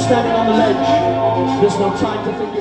standing on the ledge. There's no time to think.